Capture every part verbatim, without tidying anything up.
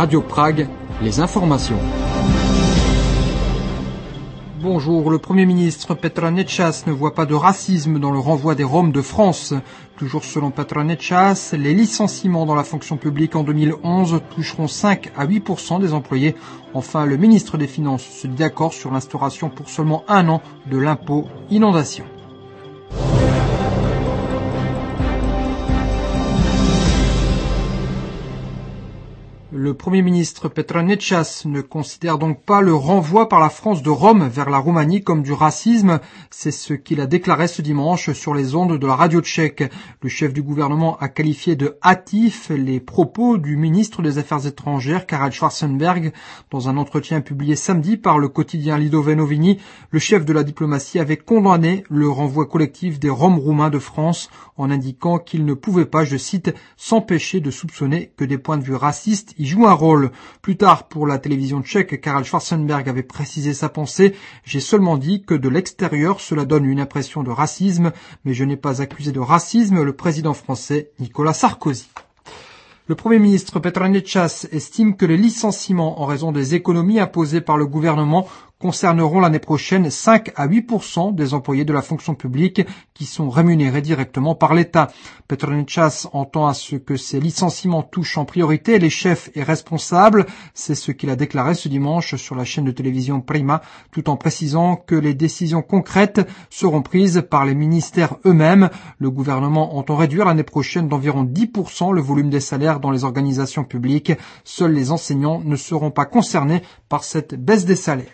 Radio Prague, les informations. Bonjour, le Premier ministre Petar Nečas ne voit pas de racisme dans le renvoi des Roms de France. Toujours selon Petar Nečas, les licenciements dans la fonction publique en deux mille onze toucheront cinq à huit pour cent des employés. Enfin, le ministre des Finances se dit d'accord sur l'instauration pour seulement un an de l'impôt inondation. Le Premier ministre Petar Nečas ne considère donc pas le renvoi par la France de Roms vers la Roumanie comme du racisme. C'est ce qu'il a déclaré ce dimanche sur les ondes de la radio tchèque. Le chef du gouvernement a qualifié de hâtifs les propos du ministre des Affaires étrangères, Karel Schwarzenberg. Dans un entretien publié samedi par le quotidien Lidové noviny, le chef de la diplomatie avait condamné le renvoi collectif des Roms roumains de France en indiquant qu'il ne pouvait pas, je cite, s'empêcher de soupçonner que des points de vue racistes y joue un rôle. Plus tard, pour la télévision tchèque, Karel Schwarzenberg avait précisé sa pensée. J'ai seulement dit que de l'extérieur, cela donne une impression de racisme, mais je n'ai pas accusé de racisme le président français Nicolas Sarkozy. Le Premier ministre Petar Nečas estime que les licenciements en raison des économies imposées par le gouvernement concerneront l'année prochaine cinq à huit pour cent des employés de la fonction publique qui sont rémunérés directement par l'État. Petar Nečas entend à ce que ces licenciements touchent en priorité les chefs et responsables. C'est ce qu'il a déclaré ce dimanche sur la chaîne de télévision Prima, tout en précisant que les décisions concrètes seront prises par les ministères eux-mêmes. Le gouvernement entend réduire l'année prochaine d'environ dix pour cent le volume des salaires dans les organisations publiques. Seuls les enseignants ne seront pas concernés par cette baisse des salaires.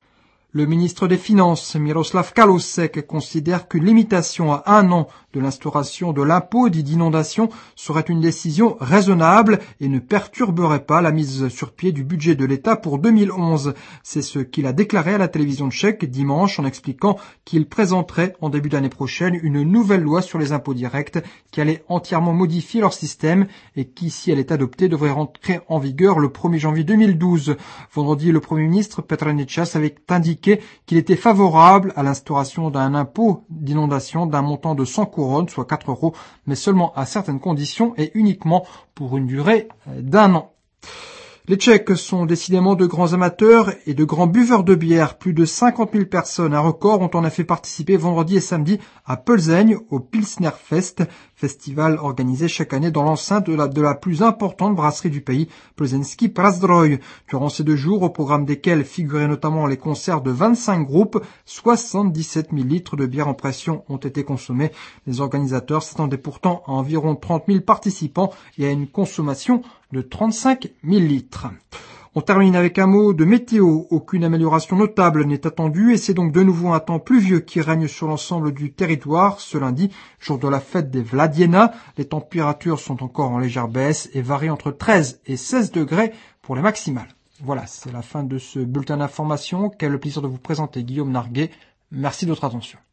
Le ministre des Finances, Miroslav Kalousek, considère qu'une limitation à un an de l'instauration de l'impôt dit d'inondation serait une décision raisonnable et ne perturberait pas la mise sur pied du budget de l'État pour deux mille onze. C'est ce qu'il a déclaré à la télévision tchèque dimanche en expliquant qu'il présenterait en début d'année prochaine une nouvelle loi sur les impôts directs qui allait entièrement modifier leur système et qui, si elle est adoptée, devrait rentrer en vigueur le premier janvier deux mille douze. Vendredi, le Premier ministre Petar Nečas avait indiqué qu'il était favorable à l'instauration d'un impôt d'inondation d'un montant de cent couronnes, soit quatre euros, mais seulement à certaines conditions et uniquement pour une durée d'un an. Les Tchèques sont décidément de grands amateurs et de grands buveurs de bière. Plus de cinquante mille personnes, un record, ont en effet participé vendredi et samedi à Plzeň au Pilsner Fest, festival organisé chaque année dans l'enceinte de la, de la plus importante brasserie du pays, Plzeňský Prazdroj. Durant ces deux jours, au programme desquels figuraient notamment les concerts de vingt-cinq groupes, soixante-dix-sept mille litres de bière en pression ont été consommés. Les organisateurs s'attendaient pourtant à environ trente mille participants et à une consommation de trente-cinq mille litres. On termine avec un mot de météo. Aucune amélioration notable n'est attendue et c'est donc de nouveau un temps pluvieux qui règne sur l'ensemble du territoire ce lundi, jour de la fête des Vladiena. Les températures sont encore en légère baisse et varient entre treize et seize degrés pour les maximales. Voilà, c'est la fin de ce bulletin d'information qu'a le plaisir de vous présenter Guillaume Narguet. Merci de votre attention.